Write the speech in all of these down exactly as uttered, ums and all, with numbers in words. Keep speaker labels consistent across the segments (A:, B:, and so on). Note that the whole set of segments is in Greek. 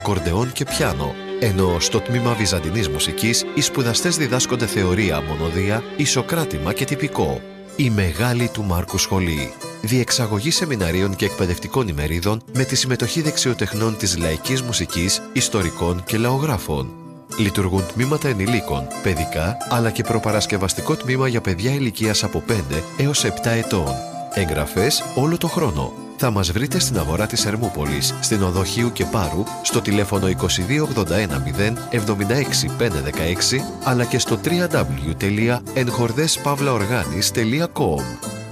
A: κορντεόν και πιάνο. Ενώ στο τμήμα Βυζαντινής μουσικής οι σπουδαστές διδάσκονται θεωρία, μονοδία, ισοκράτημα και τυπικό. Η Μεγάλη του Μάρκου Σχολή. Διεξαγωγή σεμιναρίων και εκπαιδευτικών ημερίδων με τη συμμετοχή δεξιοτεχνών της λαϊκής μουσικής, ιστορικών και λαογράφων. Λειτουργούν τμήματα ενηλίκων, παιδικά, αλλά και προπαρασκευαστικό τμήμα για παιδιά ηλικίας από πέντε έως επτά ετών. Εγγραφές όλο το χρόνο. Θα μας βρείτε στην αγορά της Ερμούπολης, στην οδό Χίου και Πάρου, στο τηλέφωνο είκοσι δύο ογδόντα ένα μηδέν εβδομήντα έξι πεντακόσια δεκαέξι, αλλά και στο double-u double-u double-u τελεία εγχορδές παύλα οργάνης τελεία κομ.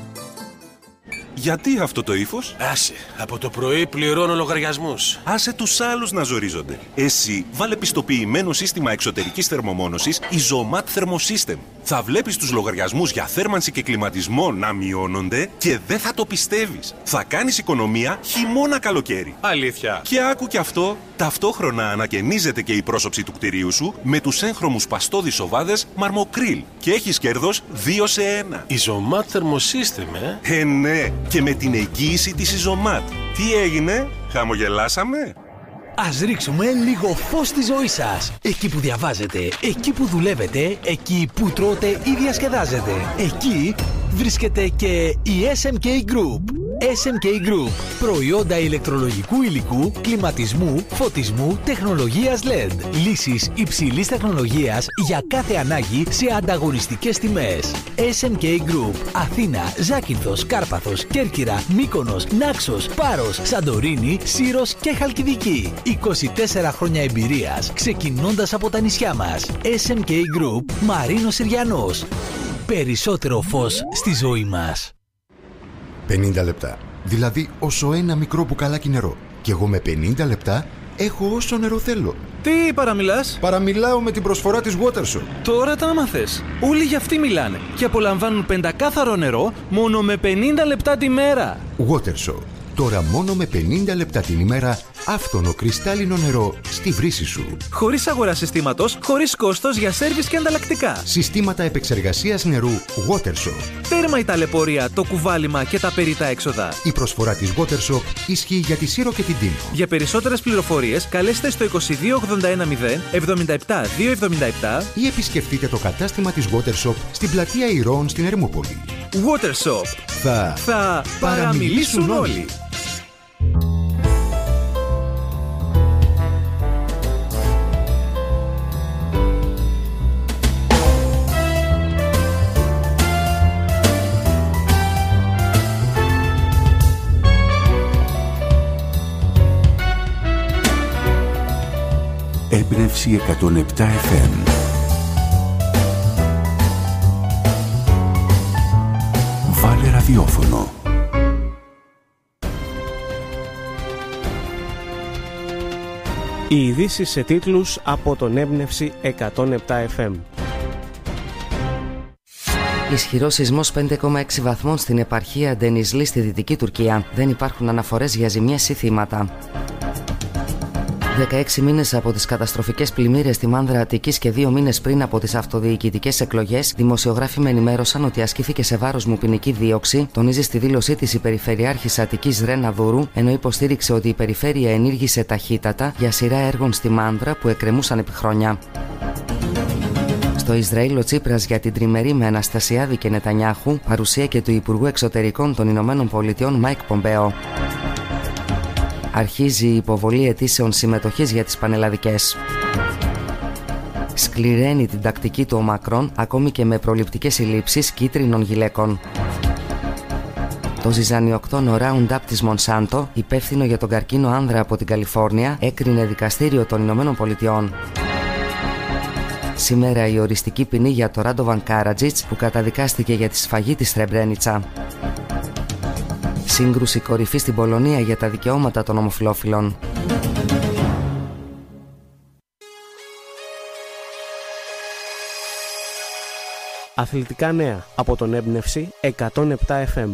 B: Γιατί αυτό το ύφος?
C: Άσε, από το πρωί πληρώνω λογαριασμούς.
B: Άσε τους άλλους να ζορίζονται. Εσύ βάλε πιστοποιημένο σύστημα εξωτερικής θερμομόνωσης Isomat Thermosystem. Θα βλέπεις τους λογαριασμούς για θέρμανση και κλιματισμό να μειώνονται και δεν θα το πιστεύεις. Θα κάνεις οικονομία χειμώνα καλοκαίρι.
C: Αλήθεια.
B: Και άκου και αυτό, ταυτόχρονα ανακαινίζεται και η πρόσωψη του κτηρίου σου με τους έγχρωμους παστόδης οβάδες Marmocryl και έχεις κέρδος δύο σε ένα.
C: Isomat Thermosystem, ε?
B: Ε, ναι. Και με την εγγύηση της Isomat. Τι έγινε? Χαμογελάσαμε?
D: Ας ρίξουμε λίγο φως στη ζωή σας. Εκεί που διαβάζετε, εκεί που δουλεύετε, εκεί που τρώτε ή διασκεδάζετε. Εκεί βρίσκεται και η ες εμ κέι Group. ες εμ κέι Group. Προϊόντα ηλεκτρολογικού υλικού, κλιματισμού, φωτισμού, τεχνολογίας ελ ι ντι. Λύσεις υψηλής τεχνολογίας για κάθε ανάγκη σε ανταγωνιστικές τιμές. ες εμ κέι Group. Αθήνα, Ζάκυνθος, Κάρπαθος, Κέρκυρα, Μύκονος, Νάξος, Πάρος, Σαντορίνη, Σύρος και Χαλκιδική. είκοσι τέσσερα χρόνια εμπειρίας, ξεκινώντας από τα νησιά μας. ες εμ κέι Group, Μαρίνος Συριανός. Περισσότερο φως στη ζωή μας.
E: πενήντα λεπτά. Δηλαδή όσο ένα μικρό μπουκαλάκι νερό. Και εγώ με πενήντα λεπτά έχω όσο νερό θέλω.
F: Τι παραμιλάς?
E: Παραμιλάω με την προσφορά της Watershop.
F: Τώρα τα άμαθες. Όλοι για αυτή μιλάνε. Και απολαμβάνουν πεντακάθαρο νερό μόνο με πενήντα λεπτά τη μέρα.
E: Watershop. Τώρα μόνο με πενήντα λεπτά την ημέρα, άφθονο κρυστάλλινο νερό στη βρύση σου.
F: Χωρίς αγορά συστήματος, χωρίς κόστος για σέρβις και ανταλλακτικά.
E: Συστήματα επεξεργασίας νερού Watershop.
F: Τέρμα η ταλαιπωρία, το κουβάλιμα και τα περιττά έξοδα.
E: Η προσφορά της Watershop ισχύει για τη Σύρο και την Τίνο.
F: Για περισσότερες πληροφορίες, καλέστε στο είκοσι δύο ογδόντα ένα μηδέν εβδομήντα επτά διακόσια εβδομήντα επτά
E: ή επισκεφτείτε το κατάστημα της Watershop στην πλατεία Ηρώων στην Ερμούπολη.
F: Watershop.
E: Θα,
F: θα παραμιλήσουν όλοι.
G: Έμπνευση εκατόν επτά εφ εμ. Βάλε ραδιόφωνο.
H: Οι ειδήσεις σε τίτλους από τον Έμπνευση εκατόν επτά εφ εμ.
I: Ισχυρός σεισμός πέντε κόμμα έξι βαθμών στην επαρχία Ντενιζλή στη Δυτική Τουρκία. Δεν υπάρχουν αναφορές για ζημιές ή θύματα. δεκαέξι μήνες από τις καταστροφικές πλημμύρες στη Μάνδρα Αττικής και δύο μήνες πριν από τις αυτοδιοικητικές εκλογές, δημοσιογράφοι με ενημέρωσαν ότι ασκήθηκε σε βάρος μου ποινική δίωξη, τονίζει στη δήλωσή της η Περιφερειάρχης Αττικής Ρένα Δούρου, ενώ υποστήριξε ότι η περιφέρεια ενήργησε ταχύτατα για σειρά έργων στη Μάνδρα που εκκρεμούσαν επί χρόνια. Στο Ισραήλ, ο Τσίπρας για την τριμερή με Αναστασιάδη και Νετανιάχου, παρουσία και του Υπουργού Εξωτερικών των Ηνωμένων Πολιτειών Μάικ Πομπέο. Αρχίζει η υποβολή αιτήσεων συμμετοχής για τις πανελλαδικές. Σκληραίνει την τακτική του ο Μακρόν, ακόμη και με προληπτικές συλλήψεις κίτρινων γυλαίκων. Το ζυζανιοκτόνο Roundup της Μονσάντο, υπεύθυνο για τον καρκίνο άνδρα από την Καλιφόρνια, έκρινε δικαστήριο των Ηνωμένων Πολιτειών. Σήμερα η οριστική ποινή για το Ράντοβαν Κάρατζιτς, που καταδικάστηκε για τη σφαγή της Σρεμπρένιτσα. Σύγκρουση κορυφή στην Πολωνία για τα δικαιώματα των ομοφυλόφιλων.
H: Αθλητικά νέα από τον Έμπνευση εκατόν επτά εφ εμ.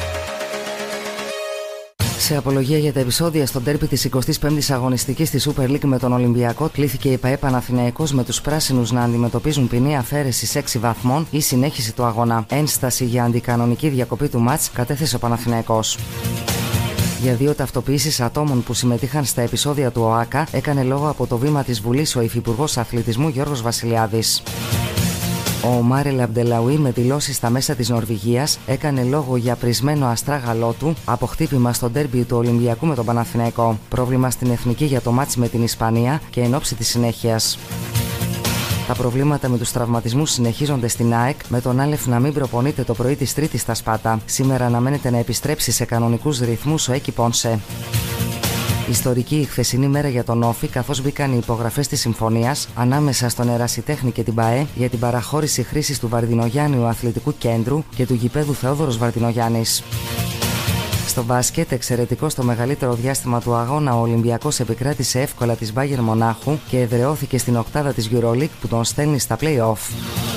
I: Σε απολογία για τα επεισόδια στο ντέρμπι της εικοστής πέμπτης αγωνιστικής της Super League με τον Ολυμπιακό, κλήθηκε η ΠΑΕ Παναθηναϊκός με τους πράσινους να αντιμετωπίζουν ποινή αφαίρεσης έξι βαθμών ή συνέχιση του αγώνα. Ένσταση για αντικανονική διακοπή του μάτς κατέθεσε ο Παναθηναϊκός. Για δύο ταυτοποιήσεις ατόμων που συμμετείχαν στα επεισόδια του ΟΑΚΑ έκανε λόγο από το βήμα της Βουλής ο Υφυπουργός Αθλητισμού Γιώργος Βασιλιάδης. Ο Μάρελ Αμπτελαουί με δηλώσεις στα μέσα της Νορβηγίας έκανε λόγο για πρισμένο αστράγαλό του από χτύπημα στο ντέρμπι του Ολυμπιακού με τον Παναθηναϊκό. Πρόβλημα στην εθνική για το μάτς με την Ισπανία και εν ώψη της συνέχειας. Τα προβλήματα με τους τραυματισμούς συνεχίζονται στην ΑΕΚ, με τον Άλεφ να μην προπονείται το πρωί της Τρίτης στα Σπάτα. Σήμερα αναμένεται να επιστρέψει σε κανονικούς ρυθμούς ο Έκι Πόνσε. Ιστορική η χθεσινή μέρα για τον Όφη, καθώς μπήκαν οι υπογραφές της συμφωνίας ανάμεσα στον Ερασιτέχνη και την ΠΑΕ για την παραχώρηση χρήσης του Βαρδινογιάννιου Αθλητικού Κέντρου και του γηπέδου Θεόδωρος Βαρδινογιάννης. Στο μπάσκετ, εξαιρετικό στο μεγαλύτερο διάστημα του αγώνα, ο Ολυμπιακός επικράτησε εύκολα της Μπάγερν Μονάχου και εδραιώθηκε στην οκτάδα της EuroLeague που τον στέλνει στα play-off.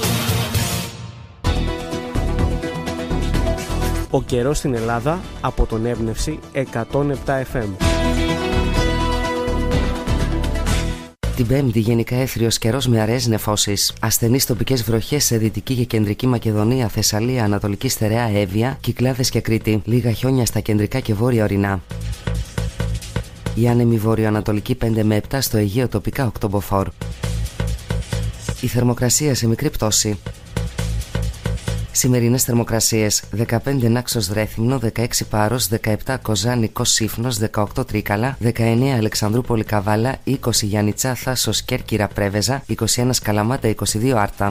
H: Ο καιρός στην Ελλάδα από τον Έμπνευση εκατόν επτά εφ εμ.
I: Την Πέμπτη γενικά έθριος καιρός με αραιές νεφώσεις. Ασθενείς τοπικές βροχές σε Δυτική και Κεντρική Μακεδονία, Θεσσαλία, Ανατολική Στερεά, Εύβοια, Κυκλάδες και Κρήτη. Λίγα χιόνια στα κεντρικά και βόρεια ορεινά. Η άνεμη βορειοανατολική πέντε με επτά, στο Αιγαίο τοπικά οκτώ μποφόρ. Η θερμοκρασία σε μικρή πτώση. Σημερινές θερμοκρασίες: δεκαπέντε Νάξος Ρέθυμνο, δεκαέξι Πάρος, δεκαεπτά Κοζάνη Κοσύφνος, δεκαοκτώ Τρίκαλα, δεκαεννέα Αλεξανδρούπολη Καβάλα, είκοσι Γιαννιτσά Θάσος Κέρκυρα Πρέβεζα, είκοσι ένα Καλαμάτα, είκοσι δύο Άρτα.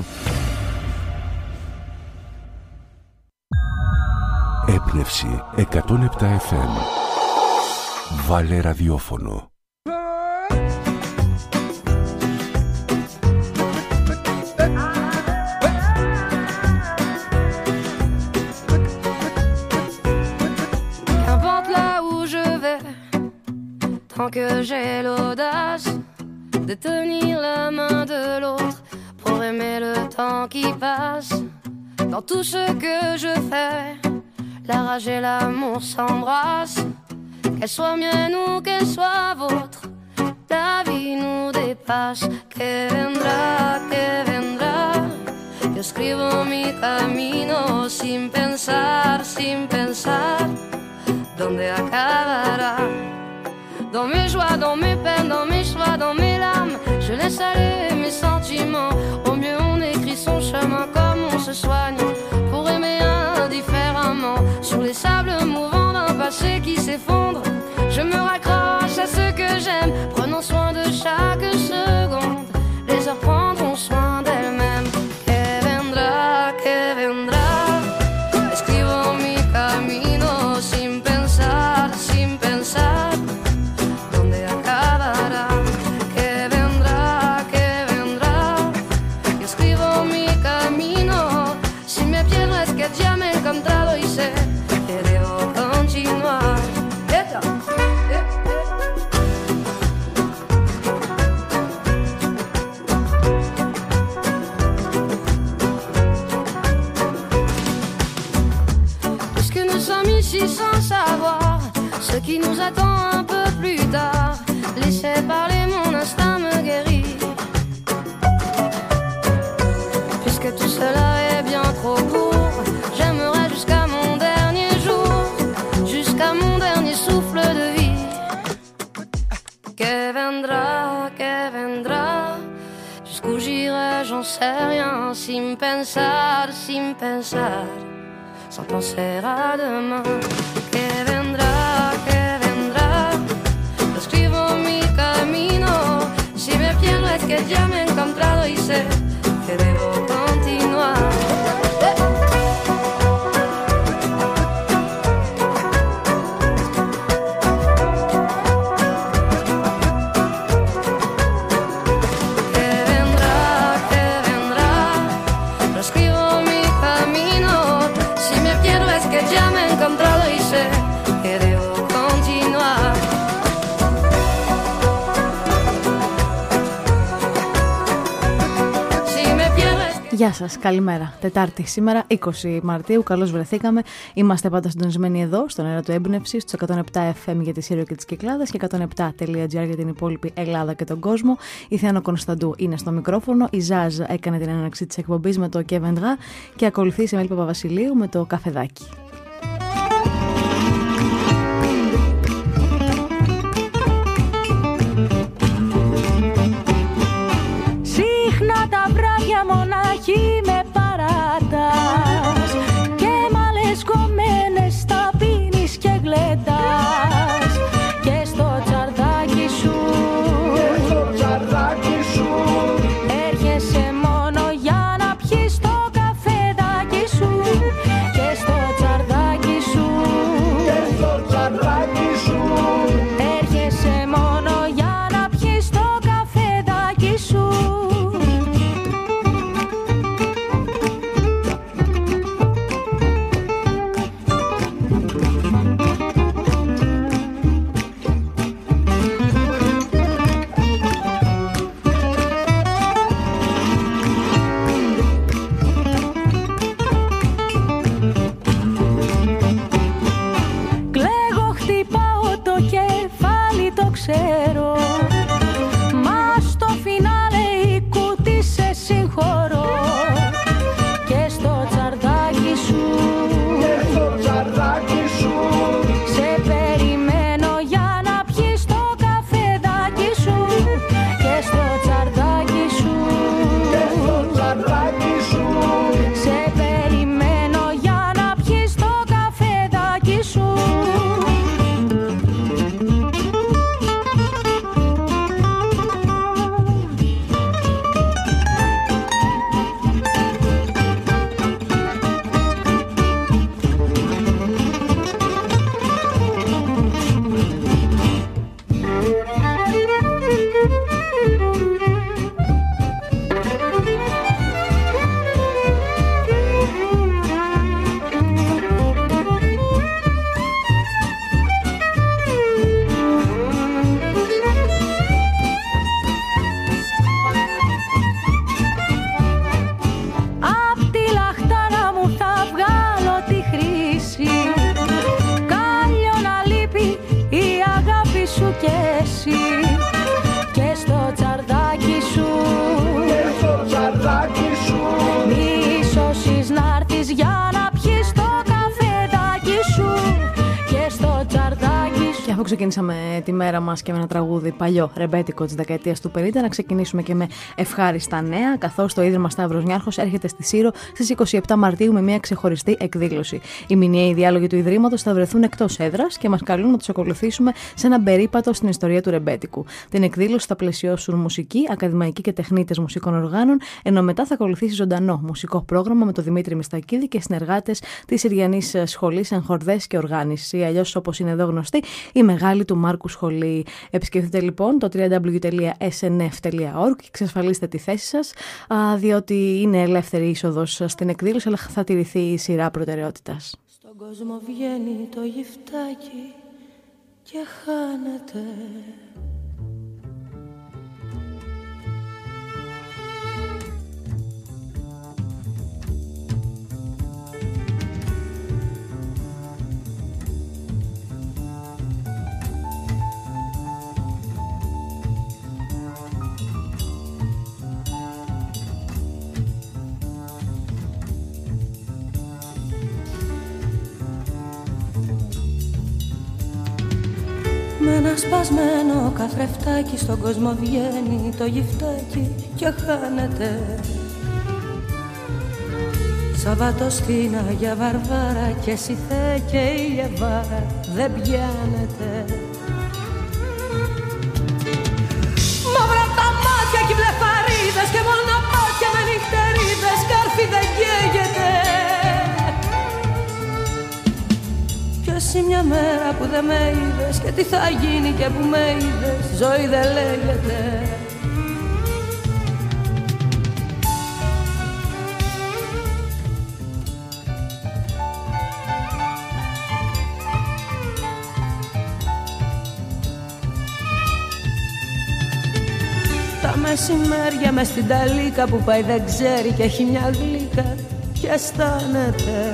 G: Έμπνευση εκατόν επτά εφ εμ. Βάλε ραδιόφωνο.
J: Tant que j'ai l'audace de tenir la main de l'autre pour aimer le temps qui passe. Dans tout ce que je fais, la rage et l'amour s'embrassent. Qu'elle soit mienne ou qu'elle soit vôtre, la vie nous dépasse. Que vendrá, que vendrá. Yo escribo mi camino sin pensar, sin pensar dónde acabará. Dans mes joies, dans mes peines, dans mes choix, dans mes larmes, je laisse aller mes sentiments. Au mieux on écrit son chemin comme on se soigne pour aimer indifféremment. Sur les sables mouvants d'un passé qui s'effondre, je me raccroche à ce que j'aime, prenons soin de chaque seconde. Les heures prendront soin d'elles-mêmes. Que vendrá, que vendrá. Escribo mi camino sin pensar, sin pensar. Ya me he encontrado y sé que debo continuar. Puisque nous sommes ici sans savoir ce qui nous attend un peu plus tard, laissez parler, mon instinct me guérit. Puisque tout cela est bien trop court, j'aimerais jusqu'à mon dernier jour, jusqu'à mon dernier souffle de vie. Que vendra, que vendra, jusqu'où j'irai, j'en sais rien, sin pensar, sin pensar, sans penser à demain. Que vendra, que vendra, escribo mi camino, si me pierdo es que ya me he encontrado y sé que debo continuar.
K: Γεια σας, καλημέρα. Τετάρτη σήμερα, είκοσι Μαρτίου, καλώς βρεθήκαμε. Είμαστε πάντα συντονισμένοι εδώ, στον αέρα του Έμπνευση, στους εκατόν επτά εφ εμ για τη Σύρο και τις Κυκλάδες και εκατόν επτά τελεία τζι άρ για την υπόλοιπη Ελλάδα και τον κόσμο. Η Θεάνο Κωνσταντού είναι στο μικρόφωνο, η Ζάζ έκανε την έναρξη της εκπομπής με το Κεβεντρά και ακολουθεί η Σεμέλη Παπαβασιλείου με το Καφεδάκι.
L: βράχοι με παράτας και μάλες κομμένες τα πίνεις και γλεντάς και στο τσαρδάκι σου, και στο τσαρδάκι σου έρχεσαι μόνο για να πιεις το καφεδάκι σου και στο τσαρδάκι σου, και στο τσαρδάκι σου έρχεσαι μόνο για να πιεις το καφεδάκι σου. Κλαίγω, χτυπάω το κεφάλι, το ξέρω, μα στο φινάλε η κουτί σε συγχωρώ και στο τσαρδάκι σου, και στο τσαρδάκι σου σε περιμένω για να πιεις το καφεδάκι σου και στο τσαρδάκι σου, και στο τσαρδάκι σου σε περιμένω για να πιεις το καφεδάκι σου. Απ' τη λαχτάρα μου θα βγάλω τη χρήση, κάλλιο να λείπει η αγάπη σου κι εσύ και στο τσαρδάκι σου, και στο τσαρδάκι σου μη σώσεις να'ρθεις για να πιεις το καφεδάκι σου και στο τσαρδάκι σου.
K: Και αφού ξεκινήσαμε τη μέρα μας και με ένα τραγούδι παλιό, ρεμπέτικο της δεκαετίας του πενήντα, να ξεκινήσουμε και με ευχάριστα νέα, καθώς το Ίδρυμα Σταύρος Νιάρχος έρχεται στη Σύρο στις είκοσι επτά Μαρτίου με μια ξεχωριστή εκδήλωση. Οι μηνιαίοι διάλογοι του Ιδρύματος θα βρεθούν εκτός έδρας και μας καλούν να τους ακολουθήσουμε σε έναν περίπατο στην ιστορία του ρεμπέτικου. Την εκδήλωση θα πλαισιώσουν μουσική, ακαδημαϊκοί και τεχνίτες μουσικών οργάνων, ενώ μετά θα ακολουθήσει ζωντανό μουσικό πρόγραμμα με τον Δημήτρη Μιστακίδη και συνεργάτες της Συριανής Σχολής Εγχορδές και Οργάνηση, ή αλλιώς όπως είναι εδώ γνωστή, η Μεγάλη του Μάρκου Σχολή. Επισκεφτείτε λοιπόν το double-u double-u double-u τελεία ες εν εφ τελεία org και εξασφαλίστε τη θέση σας, διότι είναι ελεύθερη είσοδος στην εκδήλωση, αλλά θα τηρηθεί η σειρά προτεραιότητας.
L: Στον κόσμο βγαίνει το γυφτάκι και χάνεται. Με ένα σπασμένο καθρεφτάκι στον κόσμο βγαίνει το γυφτάκι και χάνεται. Σαββάτο στην Αγία Βαρβάρα και εσύ Θεέ και η Εβάρα δεν πιάνεται. Μαύρα τα μάτια και βλεφαρίδες και μονοπάτια με νυχτερίδες, κάρφι δεν καίγεται. Κι εσύ μια μέρα που δεν με είδες και τι θα γίνει και που με είδες, ζωή δεν λέγεται. Τα μεσημέρια μες στην ταλίκα που πάει δεν ξέρει και έχει μια γλύκα και αισθάνεται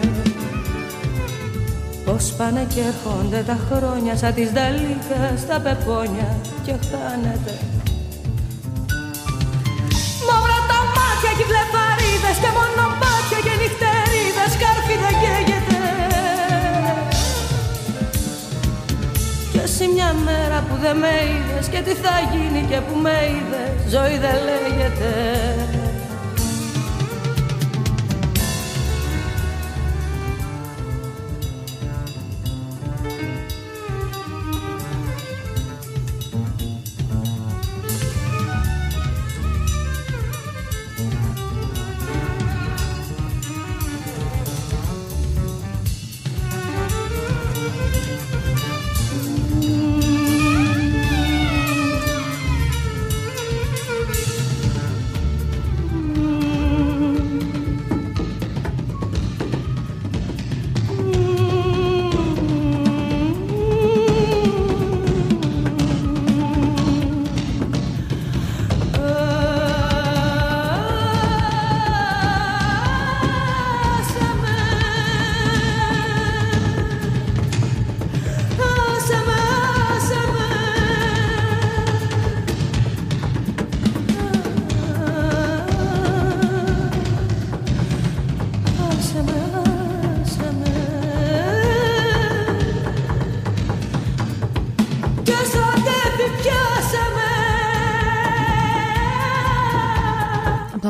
L: πως πάνε και έρχονται τα χρόνια σαν της Νταλίκα στα πεπόνια και χάνεται. Μαύρα τα μάτια και βλεφαρίδες και μονοπάτια και νυχτερίδες, κάρφι δεν καίγεται. Κι εσύ μια μέρα που δεν με είδες και τι θα γίνει και που με είδες, ζωή δεν λέγεται.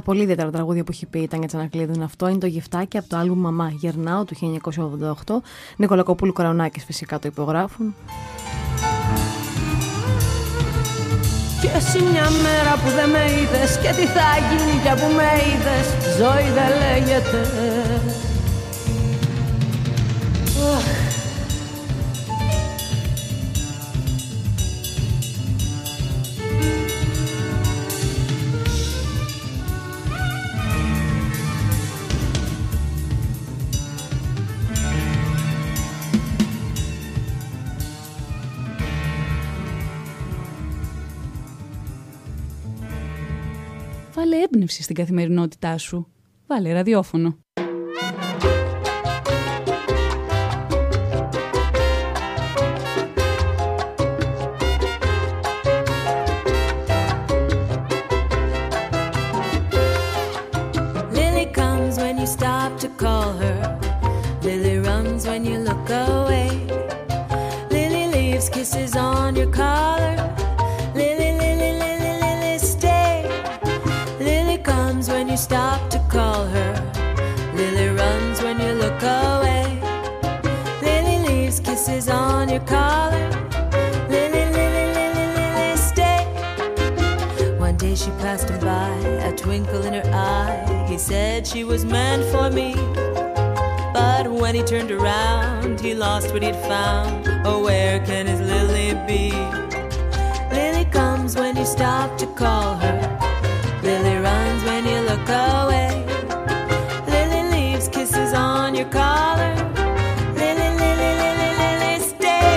K: πολύ ιδιαίτερα τραγούδια που έχει πει η Τάνια Τσανακλείδου είναι αυτό. Είναι το Γυφτάκι από το άλμπουμ Μαμά Γερνάω του χίλια εννιακόσια ογδόντα οκτώ. Νικολακοπούλου, Καραουνάκης φυσικά το υπογράφουν.
L: Και εσύ μια μέρα που δεν με είδες, και τι θα γίνει πια που με είδες, ζωή δεν λέγεται.
M: Βάλε έμπνευση στην καθημερινότητά σου. Βάλε ραδιόφωνο.
N: Lily comes when you stop to call her. Lily runs when you look away. Lily leaves kisses on your collar. Lily, Lily, Lily, Lily, stay. Lily comes when you stop to call her. Lily runs when you look away. Lily leaves kisses on your collar. Lily, Lily, Lily, Lily, stay. One day she passed him by, a twinkle in her eye. He said she was meant for me. But when he turned around, he lost what he'd found. Oh, where can his Lily be? Lily comes when you stop to call her. Lily runs when you look away. Lily leaves kisses on your collar. Lily, Lily, Lily, Lily, stay.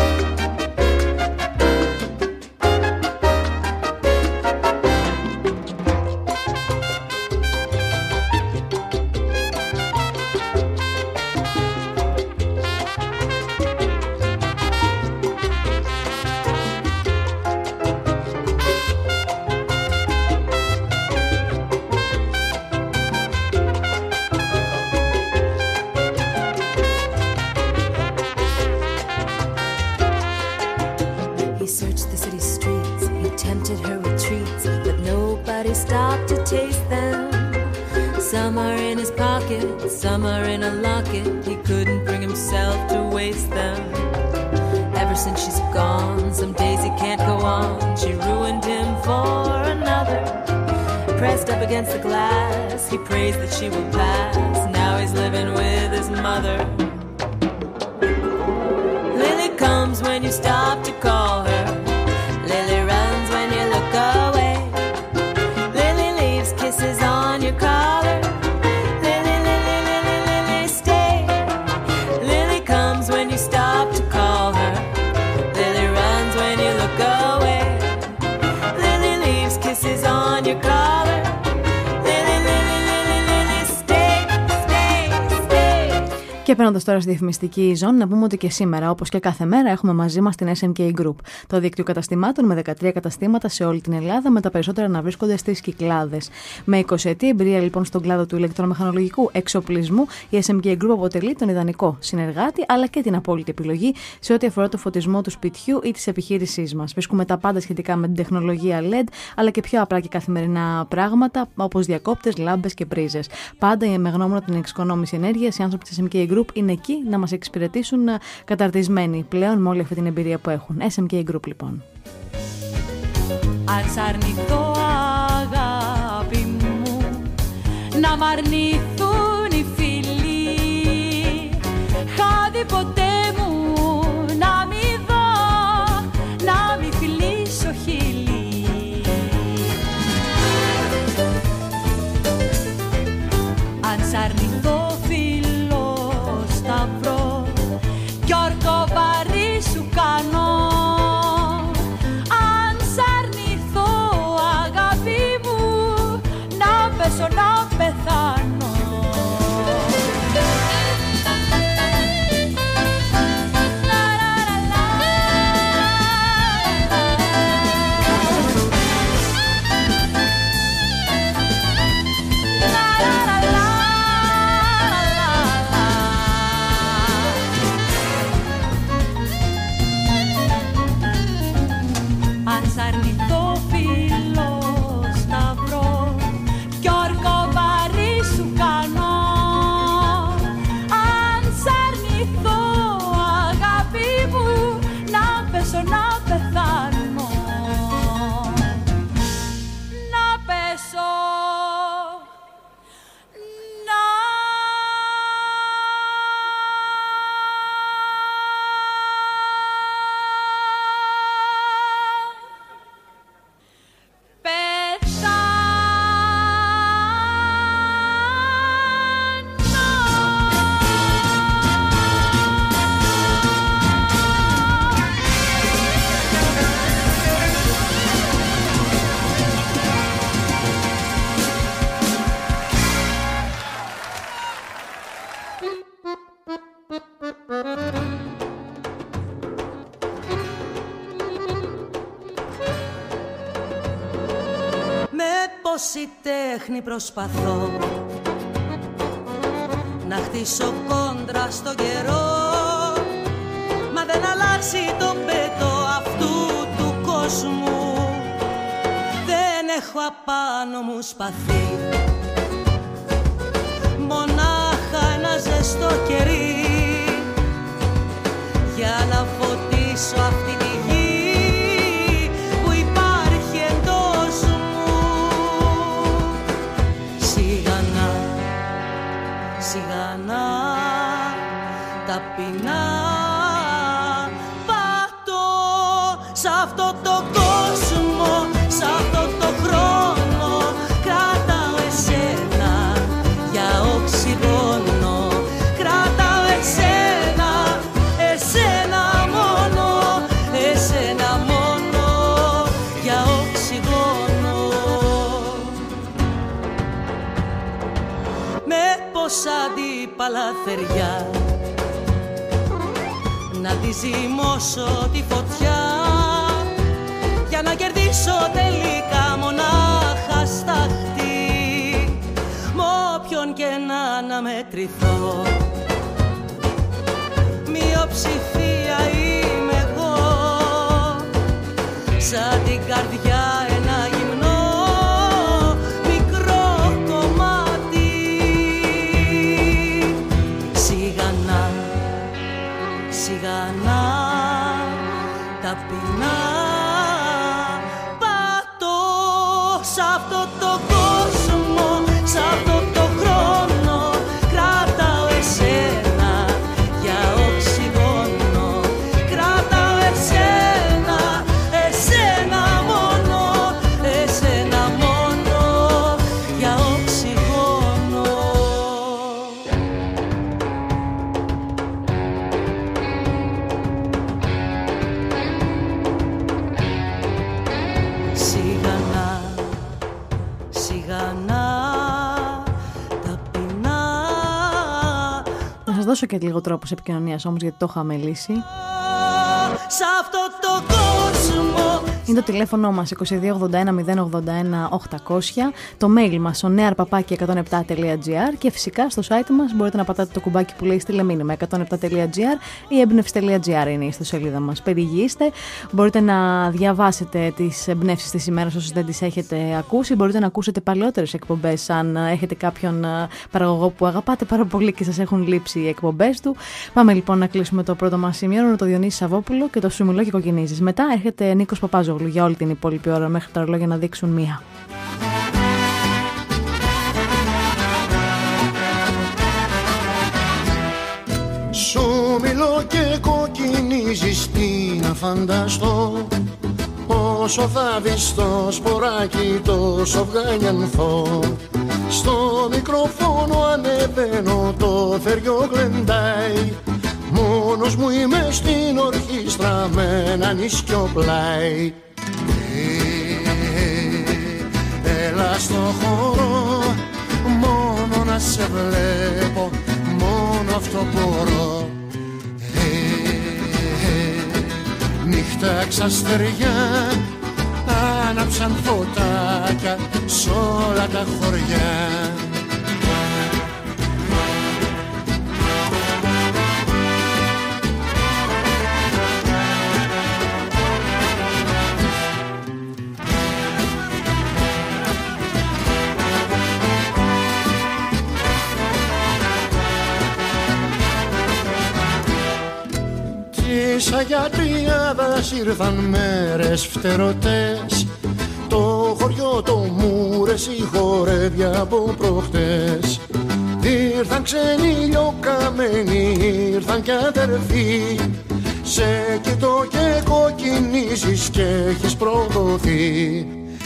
N: He searched the city streets, he tempted her with treats, but nobody stopped to taste them. Some are in his pocket, some are in a locket. He couldn't bring himself to waste them. Ever since she's gone, some days he can't go on. She ruined him for another. Pressed up against the glass, he prays that she will pass. Now he's living with his mother. Lily comes when you stop to call her. Lily runs when you look away. Lily leaves kisses on your collar. Lily, Lily, Lily, Lily, stay. Lily comes when you stop to call her. Lily runs when you look away. Lily leaves kisses on your collar. Lily, Lily, Lily, Lily, stay, stay, stay.
K: Και παίρνοντας τώρα στη διαφημιστική ζώνη, να πούμε ότι και σήμερα, όπως και κάθε μέρα, έχουμε μαζί μας την ες εμ κέι Group, το δίκτυο καταστημάτων με δεκατρία καταστήματα σε όλη την Ελλάδα, με τα περισσότερα να βρίσκονται στις Κυκλάδες. Με εικοσιετή εμπειρία λοιπόν στον κλάδο του ηλεκτρομηχανολογικού εξοπλισμού, η ες εμ κέι Group αποτελεί τον ιδανικό συνεργάτη, αλλά και την απόλυτη επιλογή σε ό,τι αφορά το φωτισμό του σπιτιού ή της επιχείρησής μας. Βρίσκουμε τα πάντα σχετικά με την τεχνολογία ελ ι ντι, αλλά και πιο απλά και καθημερινά πράγματα, όπως διακόπτες, λάμπες και πρίζες. Πάντα με γνώμονα την εξοικονόμηση ενέργειας, οι άνθρωποι της ες εμ κέι Group είναι εκεί να μας εξυπηρετήσουν καταρτισμένοι πλέον με όλη αυτή την εμπειρία που έχουν. ες εμ κέι Group λοιπόν.
L: Αν σ' αρνηθώ αγάπη μου, να μ' αρνηθούν οι φίλοι, χάδι ποτέ μου να μη δω, να μη φιλήσω χείλη. Αν σ' αρνηθώ φίλο σταυρό, κι όρκο βαρύ σου κάνω. Αν σ' αρνηθώ αγάπη μου, να πέσω να πεθάνω.
O: πόση τέχνη προσπαθώ να χτίσω κόντρα στο καιρό, μα δεν αλλάζει το πέτο αυτού του κόσμου. Δεν έχω απάνω μου σπαθί, μονάχα ένα ζεστό κερί για να φωτίσω αυτή τη γη που υπάρχει εντός μου. Σιγανά, σιγανά, ταπεινά πατώ σ' αυτό το κόσμο, σ' αυτό το χρόνο. Κρατάω εσένα για οξυγόνο, κρατάω εσένα, εσένα μόνο, εσένα μόνο για οξυγόνο. Με πόσα αντίπαλα θεριά να τη ζυμώσω τη φωτιά, για να κερδίσω τελικά μονάχα σταχτή, μ' όποιον και να αναμετρηθώ. Μειοψηφία είμαι εγώ, σαν την καρδιά ένα γυμνό μικρό κομμάτι. Σιγανά, σιγανά, ταπεινά πατώ σ' αυτό το κόσμο, σ' αυτό το χρόνο. Κρατάω εσένα για οξυγόνο, κρατάω εσένα, εσένα μόνο, εσένα μόνο για οξυγόνο. Σιγανά, σιγανά, ταπεινά.
K: Να σας δώσω και λίγο τρόπος επικοινωνίας όμως, γιατί το είχαμε λύσει.
O: Σ' αυτό το κόσμο.
K: Είναι το τηλέφωνο μας είκοσι δύο ογδόντα ένα μηδέν ογδόντα ένα οκτακόσια, το mail μας ο νέαρ παπάκι εκατόν επτά τελεία τζι άρ και φυσικά στο site μας μπορείτε να πατάτε το κουμπάκι που λέει στείλε μήνυμα εκατόν επτά τελεία τζι άρ ή έμπνευση τελεία τζι άρ είναι η ιστοσελίδα μας. Περιηγήστε, μπορείτε να διαβάσετε τις εμπνεύσεις της ημέρας όσοι δεν τις έχετε ακούσει, μπορείτε να ακούσετε παλαιότερες εκπομπές αν έχετε κάποιον παραγωγό που αγαπάτε πάρα πολύ και σας έχουν λείψει οι εκπομπές του. Πάμε λοιπόν να κλείσουμε το πρώτο μας σημείο με το Διονύση Σαββόπουλο και το Σου μιλώ και κοκκινίζεις. Μετά έρχεται Νίκος Παπάζογλου για όλη την υπόλοιπη ώρα μέχρι τα ρολόγια να δείξουν μία.
P: Σου μιλώ και κοκκινίζεις, τι να φανταστώ, όσο θα δεις το σποράκι τόσο βγανιανθώ. Στο μικρόφωνο ανεβαίνω, το θεριό γλεντάει, μόνος μου είμαι στην ορχήστρα με ένα νησκιό πλάι. Ε, έλα στο χώρο, μόνο να σε βλέπω, μόνο αυτό μπορώ. Ε, ε, νύχτα ξαστεριά, άναψαν φωτάκια σ' όλα τα χωριά. Της Αγιατριάδας ήρθαν μέρες φτερωτές, το χωριό το Μούρες χορεύει από προχτές. Ήρθαν ξένοι λιοκαμένοι, ήρθαν κι αδερφοί, σε κοιτώ και κοκκινίζεις και έχεις προδοθεί.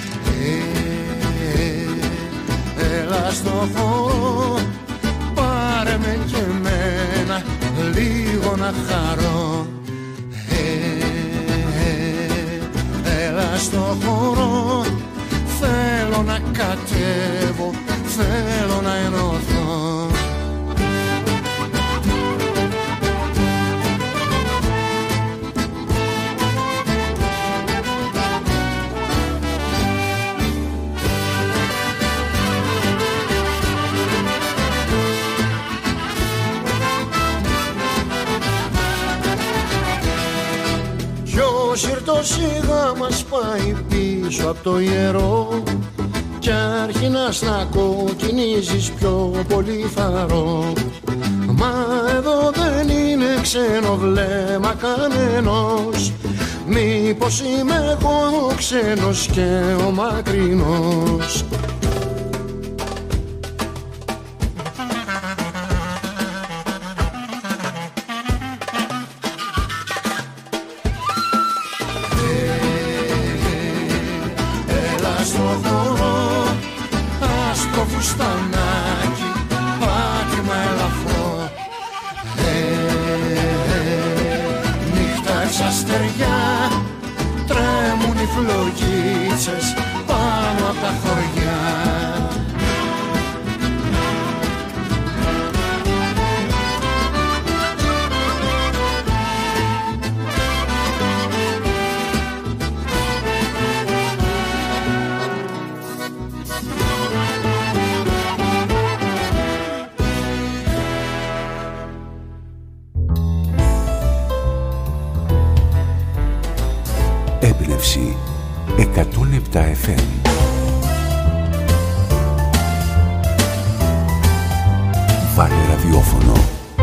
P: Ε, έλα στο χώρο, πάρε με και εμένα, λίγο να χαρώ. Ε, έλα στο χώρο, θέλω να κατέβω, θέλω να ενωθώ. σιγά μας πάει πίσω από το ιερό κι αρχινάς να κοκκινίζεις πιο πολύ φαρό. Μα εδώ δεν είναι ξένο βλέμμα κανένος, μήπως είμαι εγώ ο ξένος και ο μακρινός. Φουστανάκι, πάτημα ελαφρό, ε, ε, νύχτα εξ αστεριά, τρέμουν οι φλογίτσες πάνω απ' τα χωριά.
G: Έμπνευση εκατόν επτά εφ εμ. Βάλε ραδιόφωνο.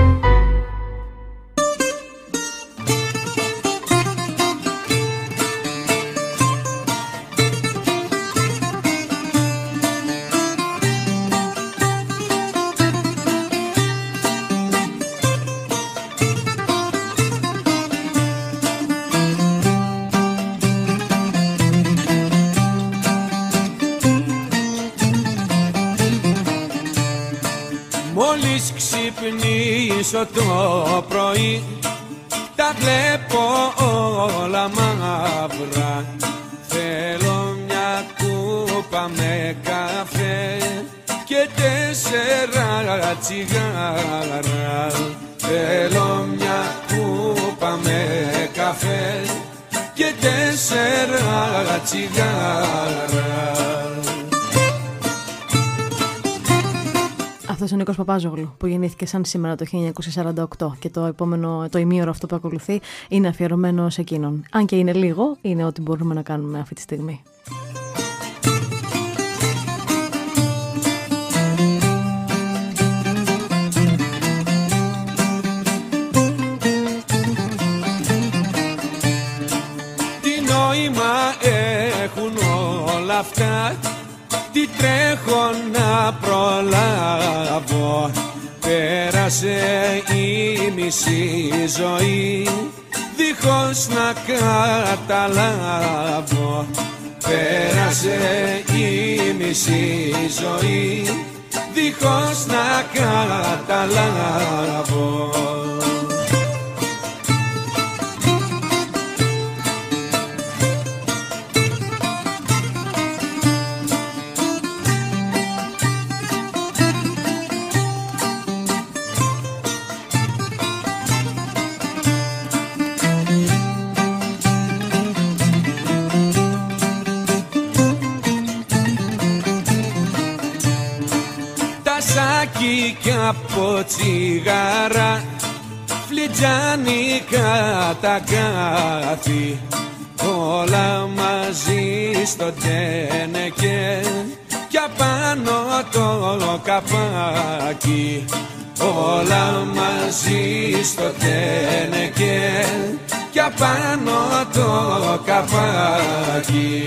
Q: Μόλις ξυπνήσω το πρωί, τα βλέπω όλα μαύρα. Θέλω μια κούπα με καφέ και τέσσερα τσιγάρα. Θέλω μια κούπα με καφέ και τέσσερα τσιγάρα.
K: Αυτός είναι ο Νίκος Παπάζογλου, που γεννήθηκε σαν σήμερα το χίλια εννιακόσια σαράντα οκτώ και το επόμενο, το ημίωρο αυτό που ακολουθεί είναι αφιερωμένο σε εκείνον. Αν και είναι λίγο, είναι ό,τι μπορούμε να κάνουμε αυτή τη στιγμή.
Q: Τι νόημα έχουν όλα αυτά, τι τρέχω να προλάβω. Πέρασε η μισή ζωή δίχως να καταλάβω. Πέρασε η μισή ζωή δίχως να καταλάβω. Κι από τσιγάρα φλιτζάνικα τα κάθη, όλα μαζί στο τένεκε κι απάνω το καπάκι. Όλα μαζί στο τένεκε κι απάνω το καπάκι.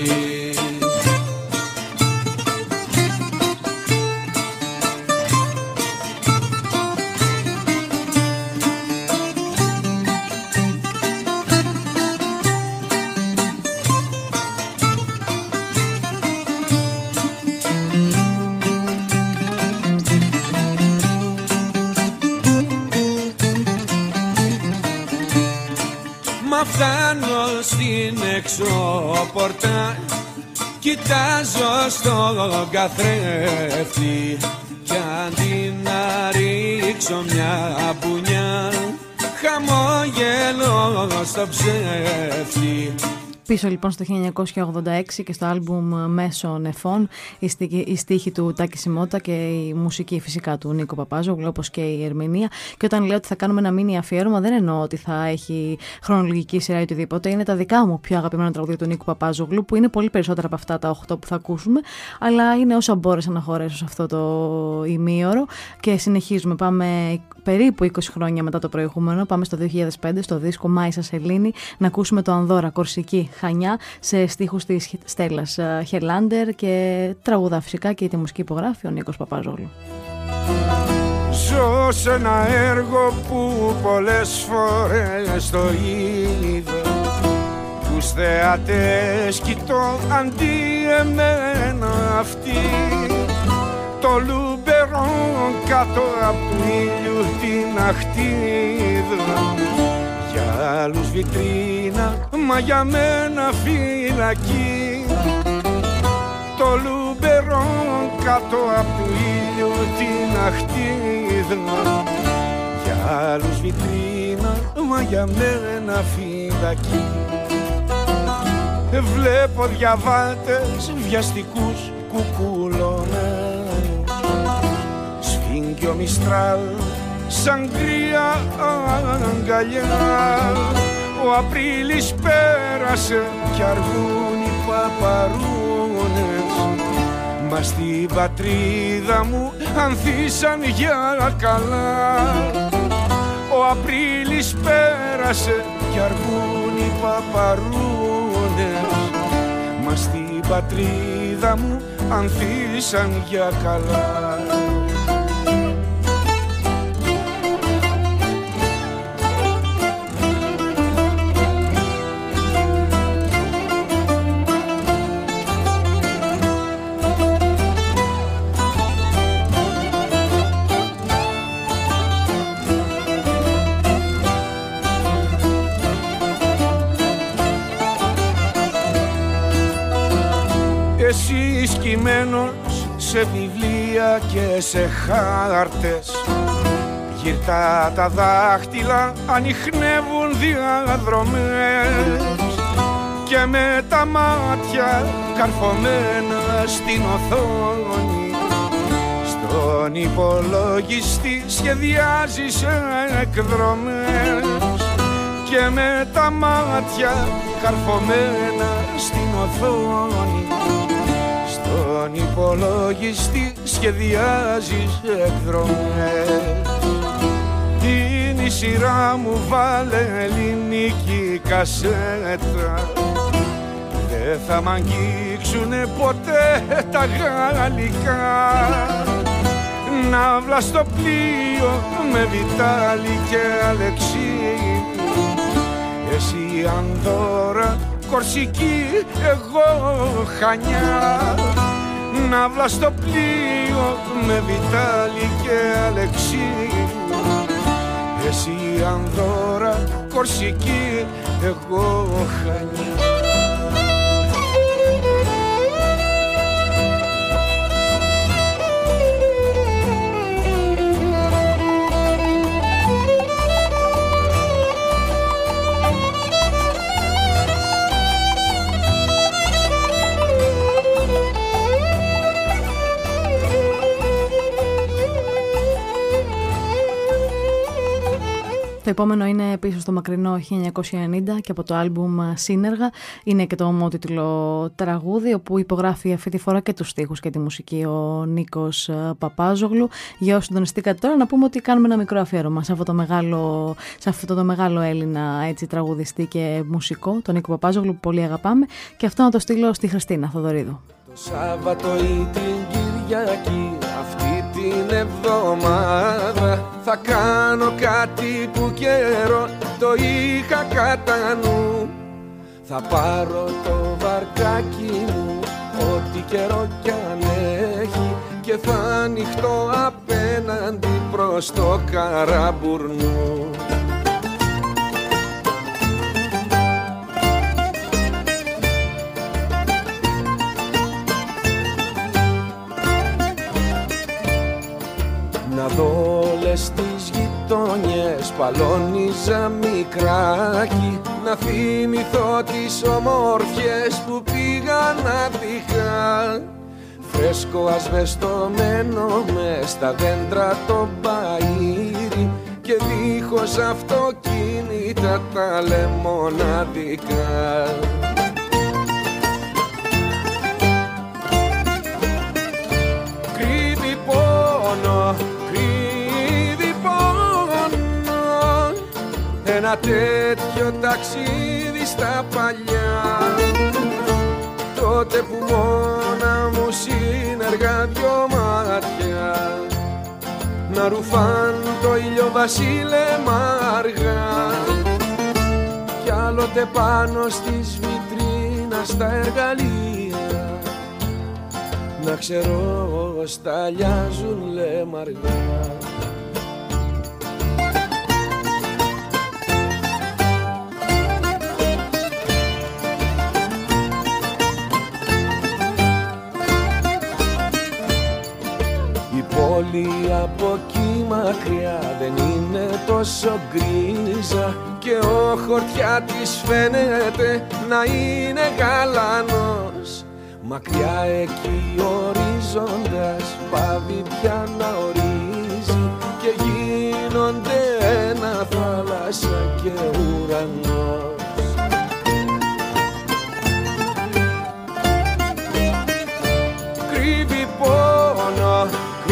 Q: Φτάνω στην εξωπορτά, κοιτάζω στον καθρέφτη κι αντί να ρίξω μια μπουνιά, χαμόγελο στο ψεύτη.
K: Πίσω λοιπόν στο χίλια εννιακόσια ογδόντα έξι και στο άλμπουμ Μέσω Νεφών, η, στίχη, η στίχη του Τάκη Σιμώτα και η μουσική φυσικά του Νίκο Παπάζογλου, όπως και η ερμηνεία. Και όταν λέω ότι θα κάνουμε ένα μίνι αφιέρωμα, δεν εννοώ ότι θα έχει χρονολογική σειρά ή οτιδήποτε. Είναι τα δικά μου πιο αγαπημένα τραγούδια του Νίκου Παπάζογλου, που είναι πολύ περισσότερα από αυτά τα οκτώ που θα ακούσουμε, αλλά είναι όσα μπόρεσα να χωρέσω σε αυτό το ημίωρο. Και συνεχίζουμε, πάμε περίπου είκοσι χρόνια μετά το προηγούμενο, πάμε στο δύο χιλιάδες πέντε, στο δίσκο Μάησα Σελήνη, να ακούσουμε το Ανδώρα, Κορσική, Χανιά, σε στίχους της Στέλλας Χερλάντερ, και τραγουδά φυσικά και τη μουσική υπογράφει ο Νίκος Παπαζόγλου.
Q: Ζω σε ένα έργο που πολλές φορές το είδα, τους θεατές κοιτώ αντί εμένα αυτοί, το λουμπερό κάτω από του ήλιου την αχτίδα, για άλλους βιτρίνα, μα για μένα φυλακή. Το λουμπερό κάτω από του ήλιου την αχτίδα, για άλλους βιτρίνα, μα για μένα φυλακή. Βλέπω διαβάτες βιαστικούς κουκουλωμένους, σφίγγει ο Μιστράλ σαν κρύα αγκαλιά. Ο Απρίλης πέρασε κι αργούν οι παπαρούνες, μα στην πατρίδα μου ανθίσαν για καλά. Ο Απρίλης πέρασε κι αργούν οι παπαρούνες, μα στην πατρίδα μου ανθίσαν για καλά. Εσύ σκυμμένος σε βιβλία και σε χάρτες, γυρτά τα δάχτυλα ανιχνεύουν διαδρομές, και με τα μάτια καρφωμένα στην οθόνη, στον υπολογιστή σχεδιάζεις εκδρομές, και με τα μάτια καρφωμένα στην οθόνη, στον υπολογιστή σχεδιάζεις εκδρομές. Είναι η σειρά μου, βάλε ελληνική κασέτα, δεν θα μ' αγγίξουνε ποτέ τα γαλλικά. Ναύλα στο πλοίο με Βιτάλη και Αλεξή, εσύ Ανδώρα, Κορσική, εγώ Χανιά. Ναύλα στο πλοίο με Βιτάλη και Αλεξή, εσύ Ανδώρα, Κορσική, εγώ Χανιά.
K: Το επόμενο είναι πίσω στο μακρινό χίλια εννιακόσια ενενήντα και από το άλμπουμ Σύνεργα. Είναι και το ομότιτλο τραγούδι, όπου υπογράφει αυτή τη φορά και τους στίχους και τη μουσική ο Νίκος Παπάζογλου. Για όσοι συντονιστήκατε τώρα, να πούμε ότι κάνουμε ένα μικρό αφιέρωμα σε αυτό το μεγάλο, σε αυτό το μεγάλο Έλληνα έτσι, τραγουδιστή και μουσικό, τον Νίκο Παπάζογλου, που πολύ αγαπάμε. Και αυτό να το στείλω στη Χριστίνα Θοδωρίδου.
Q: Το Σάββατο ή την Κυριακή, αυτή την εβδομάδα, θα κάνω κάτι που καιρό το είχα κατά νου. Θα πάρω το βαρκάκι μου, ό,τι καιρό κι αν έχει, και θα ανοιχτώ απέναντι προς το Καραμπουρνού. Να δω όλες τις γειτονιές γειτόνιες παλώνιζα μικράκι, να θυμηθώ τις ομόρφιες που πήγα να δείχα. Φρέσκο ασβεστομένο μες στα δέντρα το μπαΐρι και δίχως αυτοκίνητα τα λεμονάδικα. Κρύβει πόνο, κρύβει πόνο, ένα τέτοιο ταξίδι στα παλιά, τότε που μόνα μου σύνεργα δυο μάτια να ρουφάν το ηλιοβασίλεμα αργά, κι άλλοτε πάνω στις βιτρίνας στα εργαλεία να ξέρω σταλιάζουν λεμαργά. Πόλη από εκεί μακριά δεν είναι τόσο γκρίζα και ο χορτιάτης φαίνεται να είναι γαλανός. Μακριά εκεί ο ορίζοντας πάβει πια να ορίζει και γίνονται ένα θάλασσα και ουρανός. Κρύβει πόνο,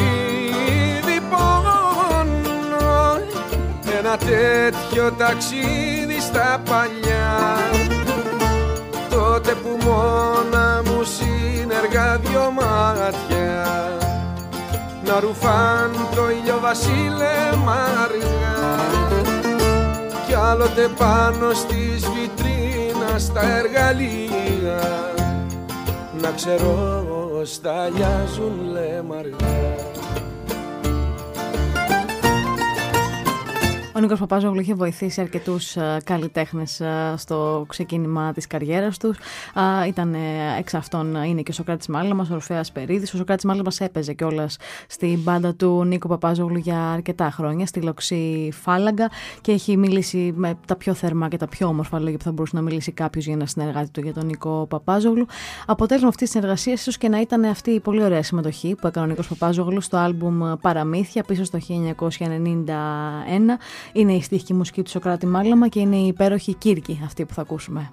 Q: ένα τέτοιο ταξίδι στα παλιά, τότε που μόνα μου σύνεργα δυο μάτια να ρουφάν το ηλιοβασίλεμα αργά, κι άλλοτε πάνω στις βιτρίνας στα εργαλεία να ξέρω σταλιάζουν λεμαργά.
K: Ο Νίκος Παπάζογλου είχε βοηθήσει αρκετούς uh, καλλιτέχνες uh, στο ξεκίνημα της καριέρας τους. Uh, ήταν uh, εξ αυτών uh, είναι και ο Σωκράτης Μάλαμας, ο Ορφέας Περίδης. Ο Σωκράτης Μάλαμας έπαιζε κιόλας στην μπάντα του Νίκου Παπάζογλου για αρκετά χρόνια, στη Λοξή Φάλαγγα, και έχει μιλήσει με τα πιο θερμά και τα πιο όμορφα λόγια που θα μπορούσε να μιλήσει κάποιος για ένα συνεργάτη του, για τον Νίκο Παπάζογλου. Αποτέλεσμα αυτής της συνεργασίας ίσως και να ήταν αυτή η πολύ ωραία συμμετοχή που έκανε ο Νίκος Παπάζογλου στο άλμπουμ Παραμύθια πίσω στο χίλια εννιακόσια ενενήντα ένα. Είναι η στίχη και η μουσική του Σωκράτη Μάλαμα και είναι η υπέροχη Κύρκη αυτή που θα ακούσουμε.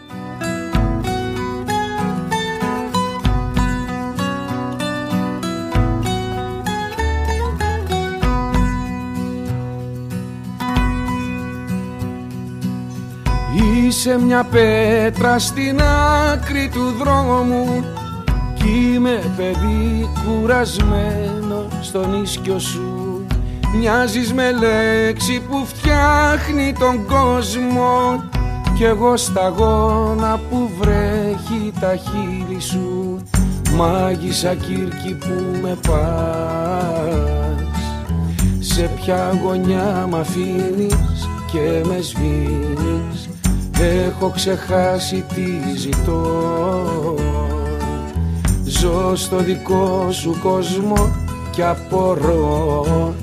Q: Είσαι μια πέτρα στην άκρη του δρόμου κι είμαι παιδί κουρασμένο στον ίσκιο σου. Μοιάζεις με λέξη που φτιάχνει τον κόσμο κι εγώ σταγόνα που βρέχει τα χείλη σου. Μάγισσα Κύρκη που με πας, σε ποια γωνιά μ' αφήνεις και με σβήνεις. Έχω ξεχάσει τι ζητώ, ζω στο δικό σου κόσμο κι απορώ.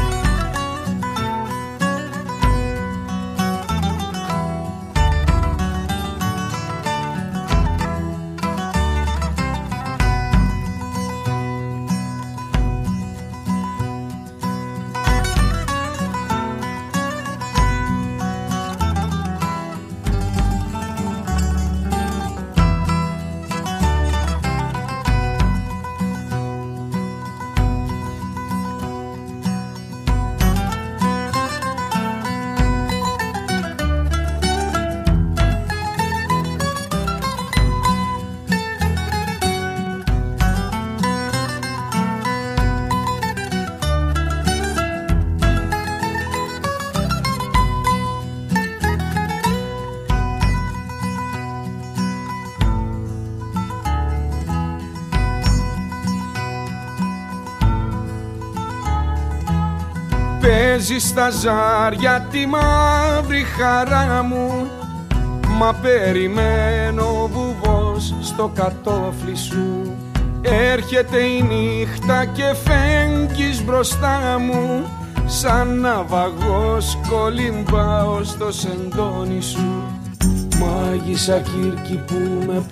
Q: Παίζει στα ζάρια τη μαύρη χαρά μου, μα περιμένω βουβός στο κατόφλι σου. Έρχεται η νύχτα και φέγγεις μπροστά μου, σαν ναυαγός κολυμπάω στο σεντόνι σου. Μάγισσα Κύρκη που με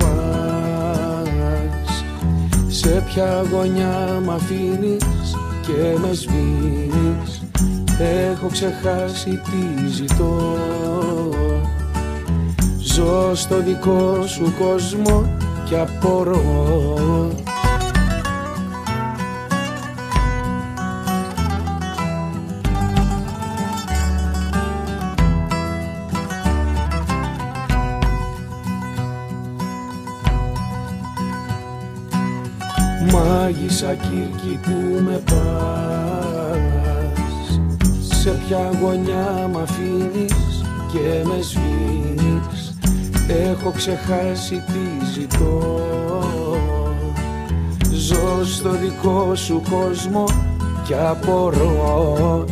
Q: πας, σε ποια γωνιά μ' αφήνεις και με σβήνεις. Έχω ξεχάσει τι ζητώ, ζω στο δικό σου κόσμο και απορώ. Μάγισσα Κύρκη που με πας, σε ποια γωνιά μ' αφήνεις και με σβήνεις. Έχω ξεχάσει τι ζητώ, ζω στο δικό σου κόσμο και απορώ.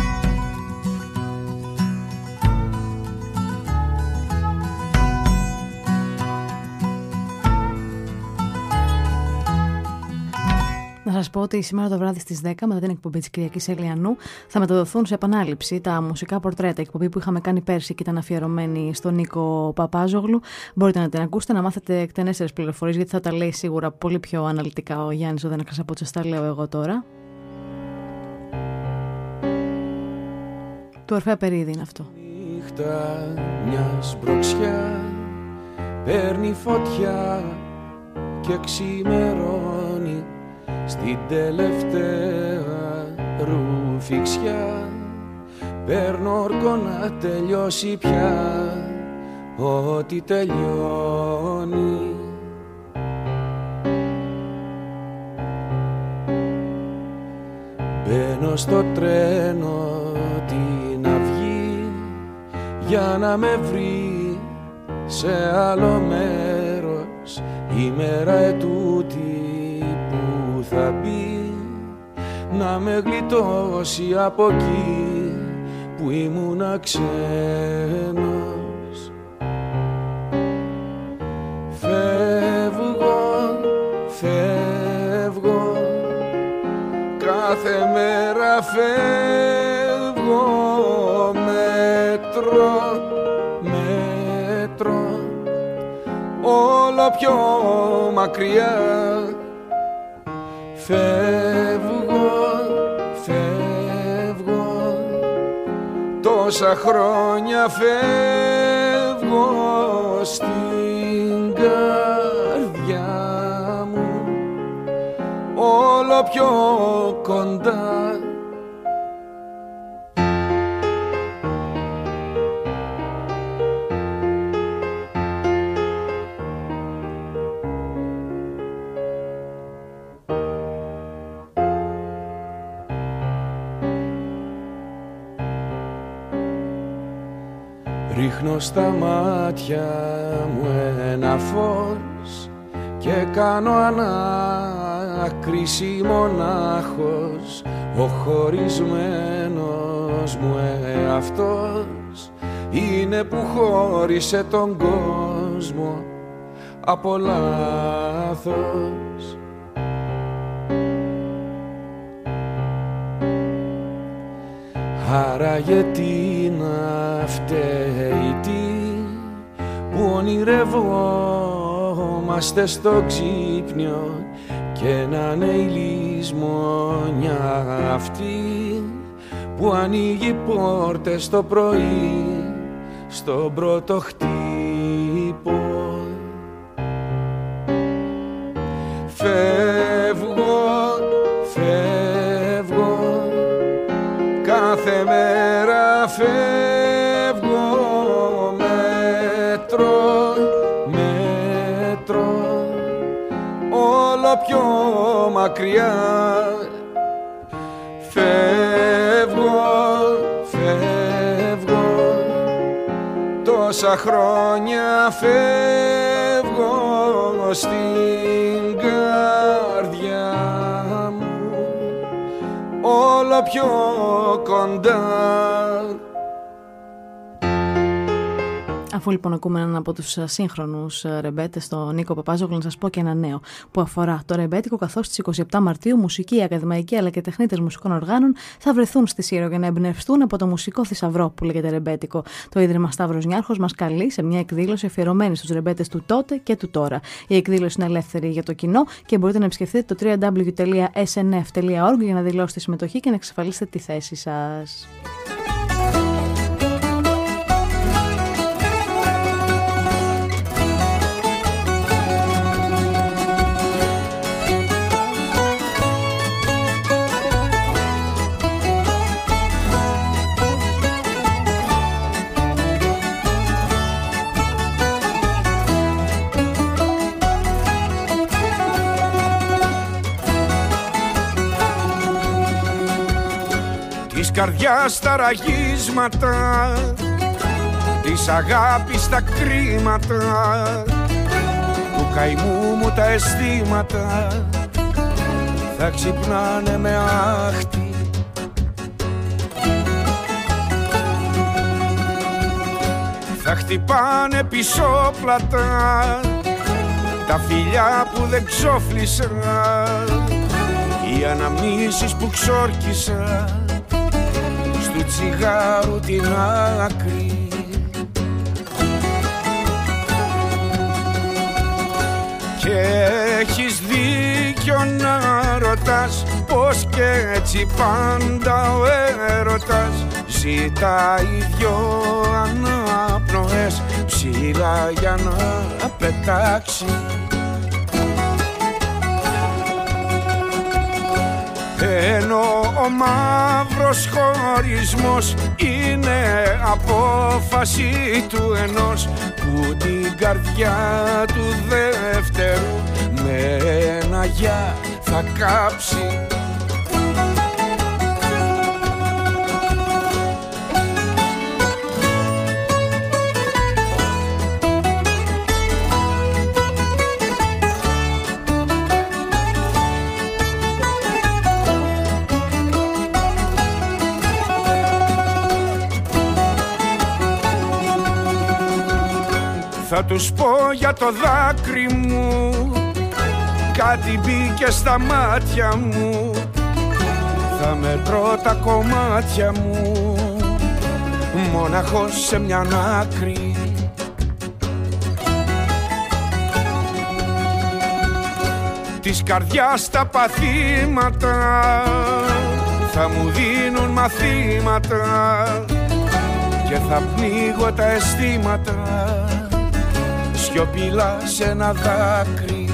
K: Να σας πω ότι σήμερα το βράδυ στις δέκα, μετά την εκπομπή της Κυριακής Ελιανού, θα μεταδοθούν σε επανάληψη τα μουσικά πορτρέτα, η εκπομπή που είχαμε κάνει πέρσι και ήταν αφιερωμένη στον Νίκο Παπάζογλου. Μπορείτε να την ακούσετε, να μάθετε εκτενέστερες πληροφορίες, γιατί θα τα λέει σίγουρα πολύ πιο αναλυτικά ο Γιάννης ο Δένακας από ό,τι τα λέω εγώ τώρα. Του Ορφέα Περίδη είναι αυτό.
Q: Νύχτα μιας μπροξιά παίρνει φωτιά και ξημερώνει στην τελευταία ρουφιξιά. Παίρνω όρκο να τελειώσει πια ό,τι τελειώνει. Μπαίνω στο τρένο την αυγή για να με βρει σε άλλο μέρος η μέρα ετούτη που θα μπει, να με γλιτώσει από εκεί που ήμουνα ξένος. Φεύγω, φεύγω, κάθε μέρα φεύγω, μέτρο, μέτρο, όλο πιο μακριά. Φεύγω, φεύγω, τόσα χρόνια φεύγω στην καρδιά μου, όλο πιο κοντά. Ρίχνω στα μάτια μου ένα φως και κάνω ανάκριση μονάχος, ο χωρισμένος μου εαυτός είναι που χώρισε τον κόσμο από λάθος. Άρα γιατί να φταίει τι που ονειρευόμαστε στο ξύπνιο και να είναι η λησμονιά αυτή που ανοίγει πόρτες το πρωί στον πρώτο χτύπο. Φεύγω, φεύγω, κάθε μέρα φεύγω, μέτρο, μέτρο, όλο πιο μακριά. Φεύγω, φεύγω, τόσα χρόνια φεύγω στην καρδιά μου, όλο πιο κοντά.
K: Αφού λοιπόν ακούμε έναν από τους σύγχρονους ρεμπέτες, τον Νίκο Παπάζογλου, να σας πω και ένα νέο που αφορά το ρεμπέτικο, καθώς στις είκοσι επτά Μαρτίου μουσικοί, ακαδημαϊκοί αλλά και τεχνίτες μουσικών οργάνων θα βρεθούν στη Σύρο για να εμπνευστούν από το μουσικό θησαυρό που λέγεται ρεμπέτικο. Το Ίδρυμα Σταύρος Νιάρχος μας καλεί σε μια εκδήλωση αφιερωμένη στους ρεμπέτες του τότε και του τώρα. Η εκδήλωση είναι ελεύθερη για το κοινό και μπορείτε να επισκεφτείτε το double-u double-u double-u τελεία ες εν εφ τελεία org για να δηλώσετε συμμετοχή και να εξασφαλίσετε τη θέση σας.
R: Της καρδιάς τα ραγίσματα, της αγάπης τα κρίματα, του καημού μου τα αισθήματα θα ξυπνάνε με άχτη. Θα χτυπάνε πισόπλατα τα φιλιά που δεν ξόφλησα, οι αναμνήσεις που ξόρκισα του τσιγάρου την άκρη. Και έχεις δίκιο να ρωτάς πως και έτσι πάντα ο έρωτας ζητάει δυο αναπνοές ψηλά για να πετάξει. Ενώ ο μαύρος χωρισμός είναι απόφαση του ενός που την καρδιά του δεύτερου με ένα γεια θα κάψει. Θα τους πω για το δάκρυ μου, κάτι μπήκε στα μάτια μου, θα μετρώ τα κομμάτια μου, μόναχος σε μια άκρη. Της καρδιάς τα παθήματα θα μου δίνουν μαθήματα και θα πνίγω τα αισθήματα σιωπηλά σε ένα δάκρυ.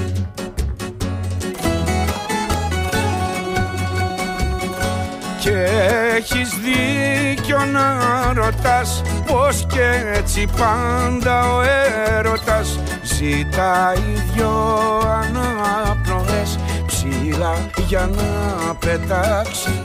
R: Και έχεις δίκιο να ρωτάς πως και έτσι πάντα ο έρωτας ζητάει δυο αναπνοές ψηλά για να πετάξει.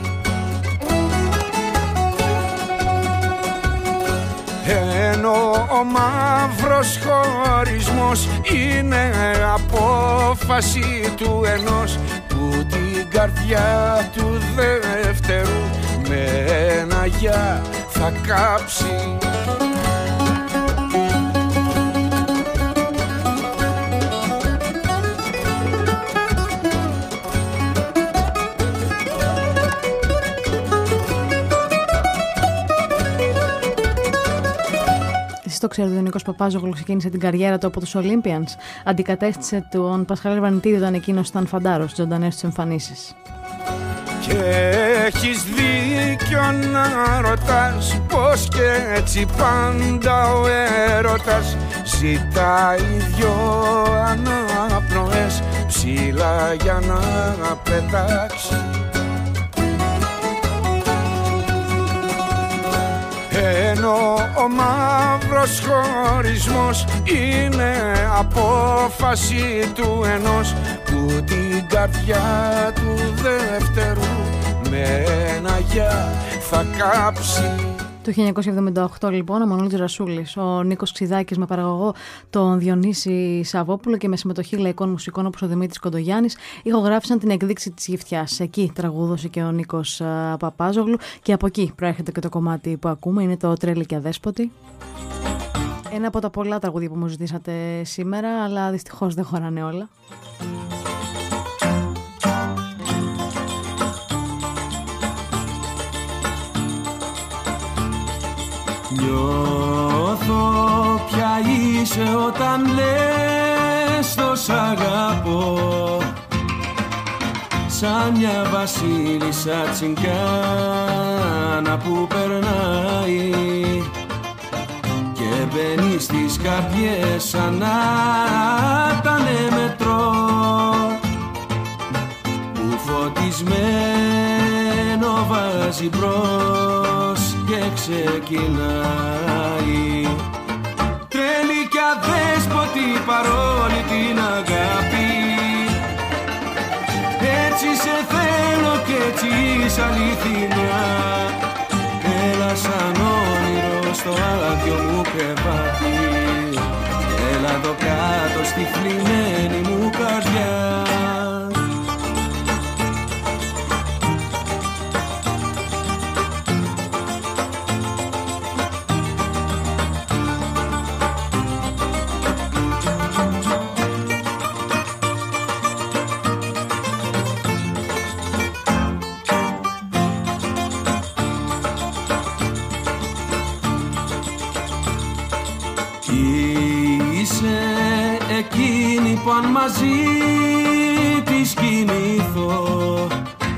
R: Ενώ ο μαύρος χωρισμός είναι απόφαση του ενός που την καρδιά του δεύτερου με ένα γεια θα κάψει.
K: Το ξέρετε, ο Νίκος Παπάζογλου ξεκίνησε την καριέρα του από τους Olympians. Αντικατέστησε τον Πασχαλή Βανιτίδη όταν εκείνος ήταν φαντάρος στις ζωντανές τους εμφανίσεις.
R: Και έχεις δίκιο να ρωτάς πως και έτσι πάντα ο έρωτας ζητάει δυο αναπνοές ψηλά για να πετάξει. Ενώ ο μαύρος χωρισμός είναι απόφαση του ενός που την καρδιά του δεύτερου με ένα γεια θα κάψει.
K: Το χίλια εννιακόσια εβδομήντα οκτώ λοιπόν ο Μανώλης Ρασούλης, ο Νίκος Ξιδάκης με παραγωγό τον Διονύση Σαββόπουλο και με συμμετοχή λαϊκών μουσικών όπως ο Δημήτρης Κοντογιάννης ηχογράφησαν την εκδίκηση της Γυφτιάς. Εκεί τραγούδωσε και ο Νίκος Παπάζογλου και από εκεί προέρχεται και το κομμάτι που ακούμε, είναι το Τρέλη και Αδέσποτη. Ένα από τα πολλά τραγούδια που μου ζητήσατε σήμερα, αλλά δυστυχώς δεν χωράνε όλα.
Q: Νιώθω ποια είσαι όταν λες το σ' αγαπώ, σαν μια βασίλισσα τσιγκάνα που περνάει και μπαίνει στις καρδιές σαν να ήτανε μετρό, που φωτισμένο βάζει μπρος και ξεκινάει. Τρέλη κι αδέσποτη παρόλη την αγάπη, έτσι σε θέλω κι έτσι είσαι αληθινά. Έλα σαν όνειρο στο άδειο μου κρεβάτι, έλα εδώ κάτω στη θλιμμένη μου καρδιά. Που αν μαζί της κοιμηθώ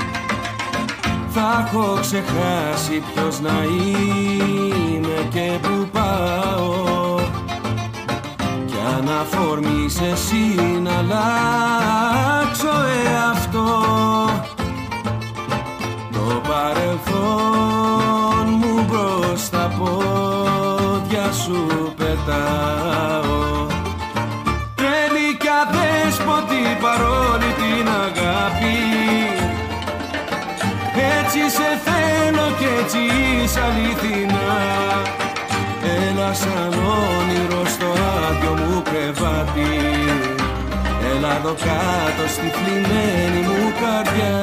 Q: θα έχω ξεχάσει ποιος να είμαι και που πάω, κι αν αφορμείς εσύ να αλλάξω εαυτό, το παρελθόν μου μπρος στα πόδια σου πετάω. Αδέσποτη παρόλη την αγάπη, έτσι σε θέλω κι έτσι είσαι αληθινά. Έλα σαν όνειρο στο άδειο μου κρεβάτι, έλα εδώ κάτω στη θλιμμένη μου καρδιά.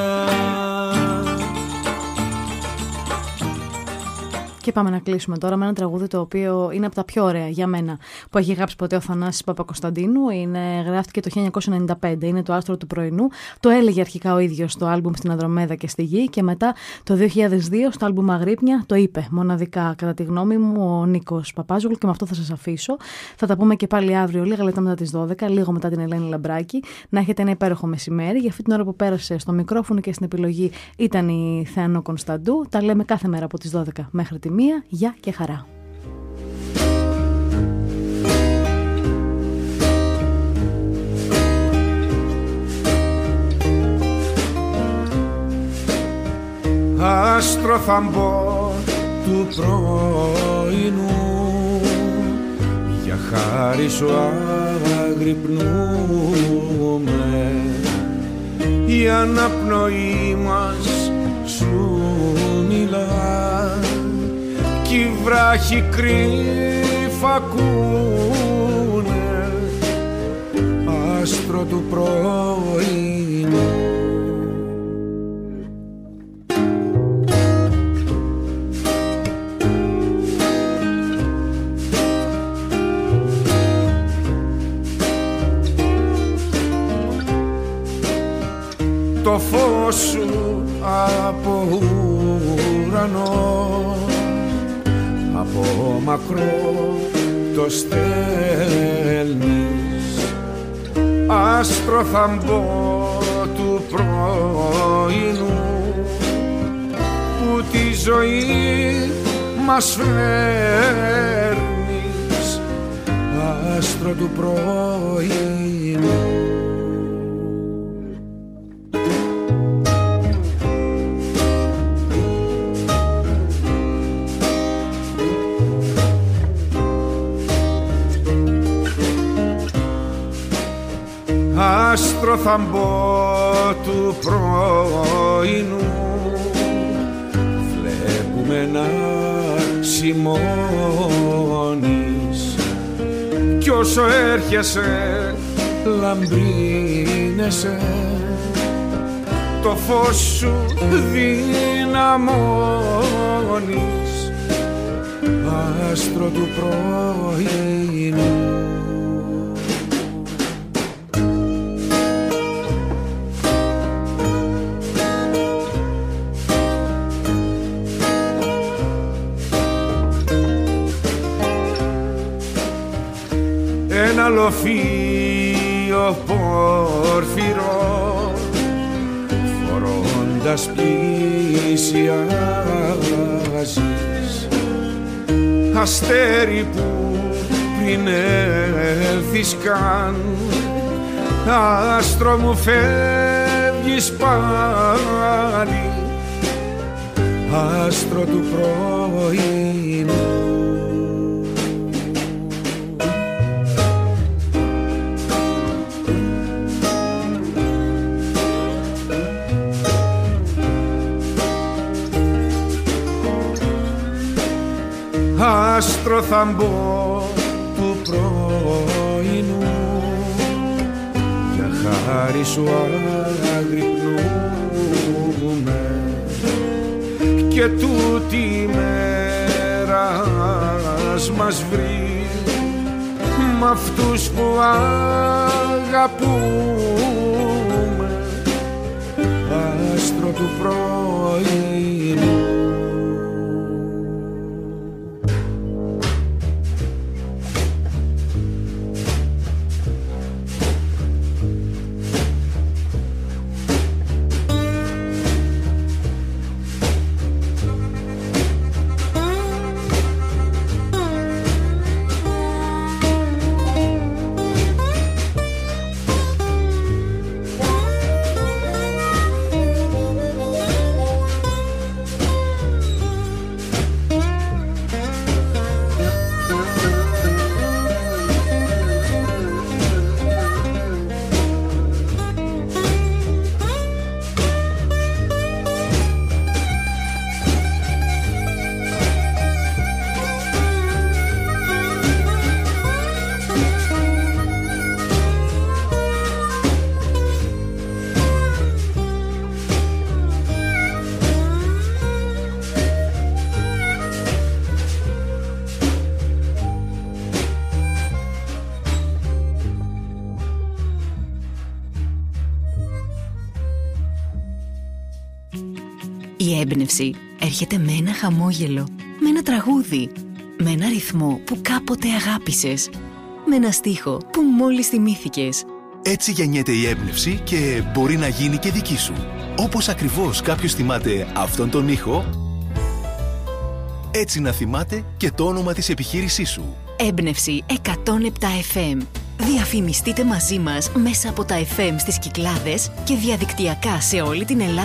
K: Και πάμε να κλείσουμε τώρα με ένα τραγούδι το οποίο είναι από τα πιο ωραία για μένα που έχει γράψει ποτέ ο Θανάσης Παπακοσταντίνου. Είναι, γράφτηκε το χίλια εννιακόσια ενενήντα πέντε, είναι το Άστρο του Πρωινού. Το έλεγε αρχικά ο ίδιος στο άλμπουμ Στην Ανδρομέδα και στη Γη, και μετά το δύο χιλιάδες δύο στο άλμπουμ Αγρύπνια το είπε μοναδικά, κατά τη γνώμη μου, ο Νίκος Παπάζογλου, και με αυτό θα σας αφήσω. Θα τα πούμε και πάλι αύριο, λίγα λεπτά μετά τις δώδεκα, λίγο μετά την Ελένη Λαμπράκη. Να έχετε ένα υπέροχο μεσημέρι. Για αυτή την ώρα που πέρασε στο μικρόφωνο και στην επιλογή ήταν η Θεανό Κωνσταντού. Τα λέμε κάθε μέρα από τις δώδεκα μέχρι τη μία. Γεια και χαρά.
R: Άστρο θα μπω του πρωινού, για χάρη σου αγρυπνούμε, η αναπνοή μας σου μιλά, κι οι βράχοι κρύφα ακούνε, άστρο του πρωινού. Το φως σου από ουρανό, από μακρό το στέλνεις, άστρο θαμπό του πρωινού, που τη ζωή μας φέρνεις, άστρο του πρωινού. Άστρο θαμπό του πρωινού, βλέπουμε να σημώνεις, κι όσο έρχεσαι λαμπρίνεσαι, το φως σου δυναμώνεις,
Q: άστρο του πρωινού. Ένα λοφείο πόρφυρο φορώντας πλησιάζεις, αστέρι που πριν έλθεις καν, άστρο μου φεύγεις πάλι, άστρο του πρωινού. Άστρο θαμπό του πρωινού, για χάρη σου αγρυπνούμε και τούτη η μέρα μας βρει μ' αυτούς που αγαπούμε, άστρο του πρωινού.
S: Η έμπνευση έρχεται με ένα χαμόγελο, με ένα τραγούδι, με ένα ρυθμό που κάποτε αγάπησες, με ένα στίχο που μόλις θυμήθηκες.
T: Έτσι γεννιέται η έμπνευση και μπορεί να γίνει και δική σου. Όπως ακριβώς κάποιος θυμάται αυτόν τον ήχο, έτσι να θυμάται και το όνομα της επιχείρησής σου.
S: Έμπνευση εκατόν επτά εφ εμ. Διαφημιστείτε μαζί μας μέσα από τα εφ εμ στις Κυκλάδες και διαδικτυακά σε όλη την Ελλάδα.